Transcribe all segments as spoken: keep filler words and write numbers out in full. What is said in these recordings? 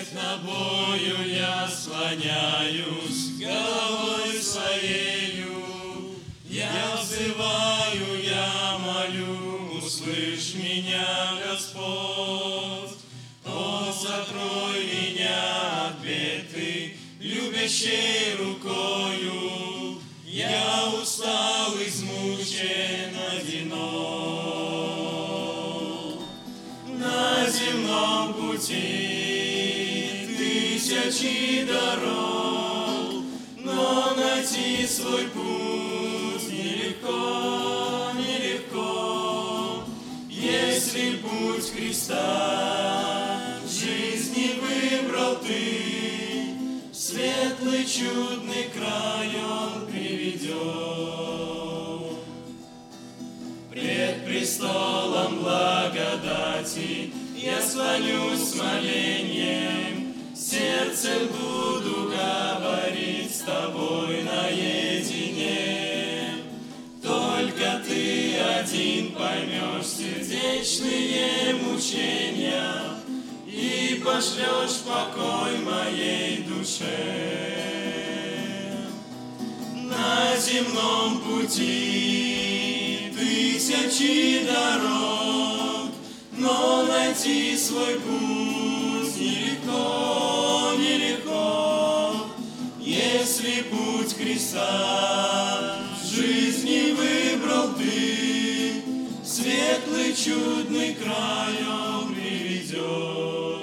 Пред тобою я склоняюсь, головой своею. Я взываю, я молю, услышь меня, Господь. О, сокрой меня от беды, любящей рукою. Я устал, измучен, одинок. На земном пути тысячи дорог, но найти свой путь нелегко, нелегко. Если путь Христа в жизни выбрал ты, светлый чудный край Он приведет. Пред престолом благодати я склонюсь с молением, сердцем буду говорить с тобой наедине. Только ты один поймешь сердечные мучения и пошлешь покой моей душе. На земном пути тысячи дорог, но найти свой путь нелегко, нелегко. Если путь Христа в жизни выбрал ты, светлый чудный край Он приведет.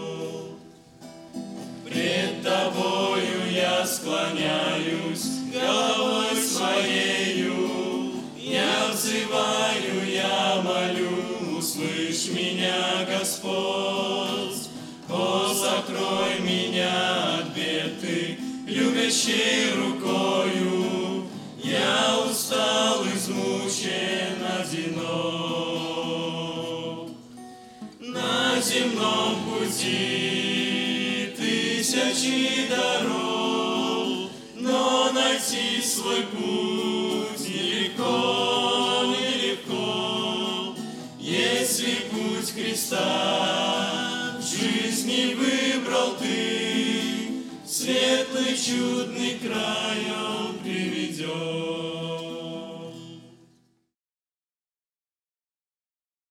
Пред тобою я склоняюсь, головой своею. Я взываю, я молю, услышь меня, Господь. О, сокрой меня от беды, любящей рукою. Я устал, измучен, одинок. На земном пути тысячи дорог, но найти свой путь нелегко, нелегко. Если путь Христа в жизни выбрал ты, светлый чудный край Он приведет.